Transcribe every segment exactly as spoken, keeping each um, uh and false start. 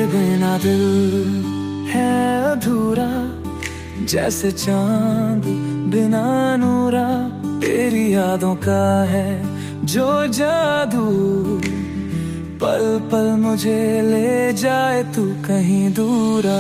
बिना दिल है अधूरा, जैसे चांद बिना नूरा। तेरी यादों का है जो जादू, पल पल मुझे ले जाए तू कहीं दूरा।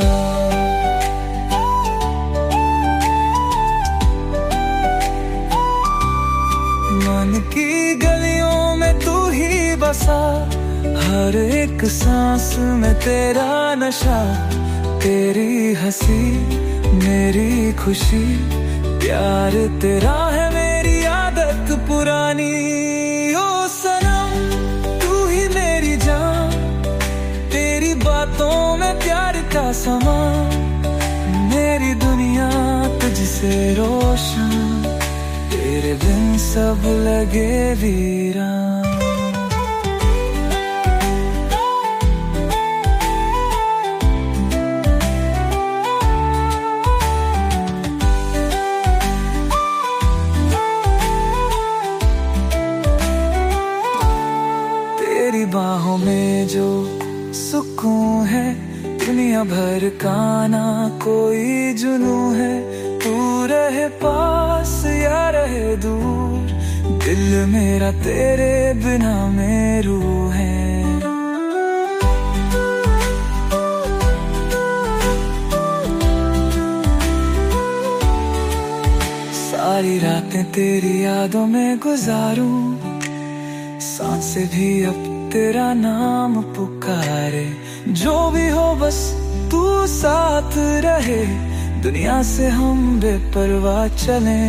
मन की गलियों में तू ही बसा, हर एक सांस में तेरा नशा। तेरी हंसी मेरी खुशी, प्यार तेरा है मेरी आदत पुरानी। ओ सनम तू ही मेरी जान, तेरी बातों में प्यार का समा। मेरी दुनिया तुझसे रोशन, तेरे बिन सब लगे वीरान। तेरी बाहों में जो सुकून है, दुनिया भर का ना कोई जुनूं है। तू रहे पास या रहे दूर, दिल मेरा तेरे बिना में रूह है। सारी रातें तेरी यादों में गुजारूं, सांसें भी अब तेरा नाम पुकारे। जो भी हो बस तू साथ रहे, दुनिया से हम बेपरवाह चले।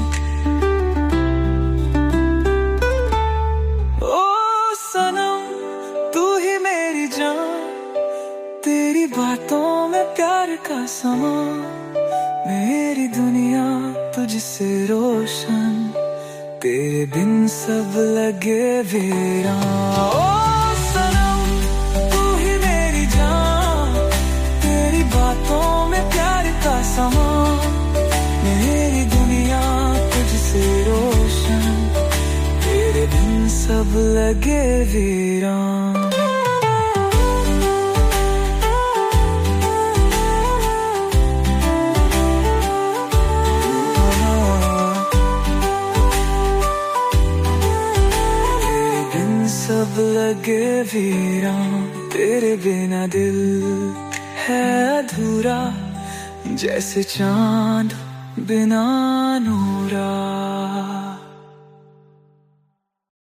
ओ सनम तू ही मेरी जान, तेरी बातों में प्यार का समा। मेरी दुनिया तुझसे रोशन, तेरे बिन सब लगे वीरान। ओ सनम तू ही मेरी जान, तेरी बातों में प्यार का समा। मेरी दुनिया तुझसे रोशन, तेरे बिन सब लगे वीरान। सब लगे वीरान, तेरे बिना दिल है अधूरा, जैसे चांद बिना नूरा।